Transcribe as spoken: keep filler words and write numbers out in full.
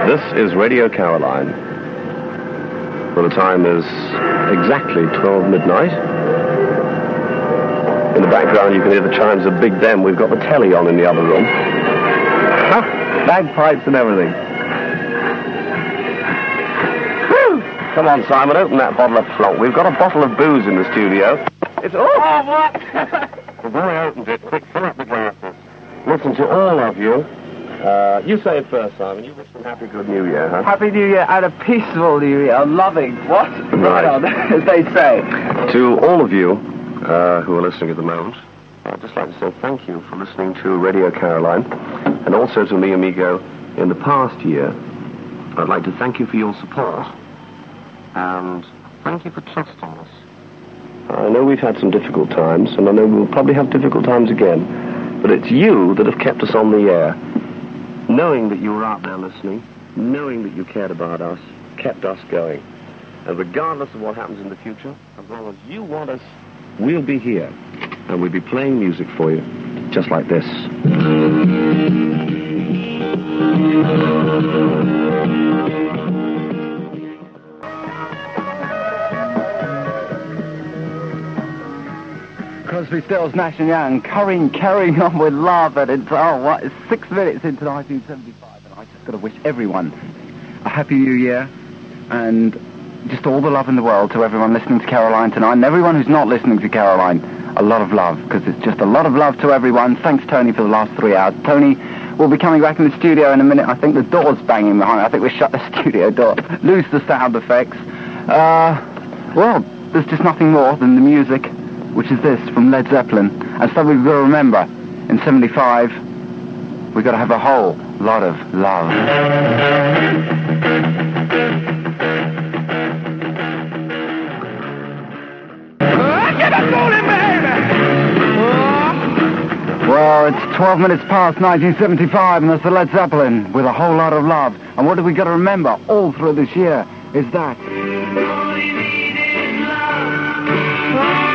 This is Radio Caroline. Well, the time is exactly twelve midnight. In the background, you can hear the chimes of Big Ben. We've got the telly on in the other room. Huh? Bagpipes and everything. Whew. Come on, Simon, open that bottle of flunk. We've got a bottle of booze in the studio. It's all... Oh, what? The boy opened it. Quick, fill up the glasses. Listen to all of you. Uh, you say it first, Simon. You wish them happy good New Year, huh? Happy New Year and a peaceful New Year. Loving. What? Right. On, as they say. To all of you uh, who are listening at the moment, I'd just like to say thank you for listening to Radio Caroline, and also to me, amigo, in the past year. I'd like to thank you for your support, and thank you for trusting us. I know we've had some difficult times, and I know we'll probably have difficult times again, but it's you that have kept us on the air. Knowing that you were out there listening, knowing that you cared about us, kept us going. And regardless of what happens in the future, as long as you want us, we'll be here. And we'll be playing music for you, just like this. Crosby, Stills, Nash and Young, carrying, carrying on with love, and it's, oh, what, it's six minutes into nineteen seventy-five, and I just got to wish everyone a happy New Year, and just all the love in the world to everyone listening to Caroline tonight, and everyone who's not listening to Caroline, a lot of love, because it's just a lot of love to everyone. Thanks, Tony, for the last three hours. Tony will be coming back in the studio in a minute. I think the door's banging behind. I think we shut the studio door. Lose the sound effects. Uh, well, there's just nothing more than the music, which is this, from Led Zeppelin. And so we've got to remember, in seventy-five, we've got to have a whole lot of love. Well, it's twelve minutes past nineteen seventy-five, and that's the Led Zeppelin with a whole lot of love. And what have we got to remember all through this year is that... All you need is love.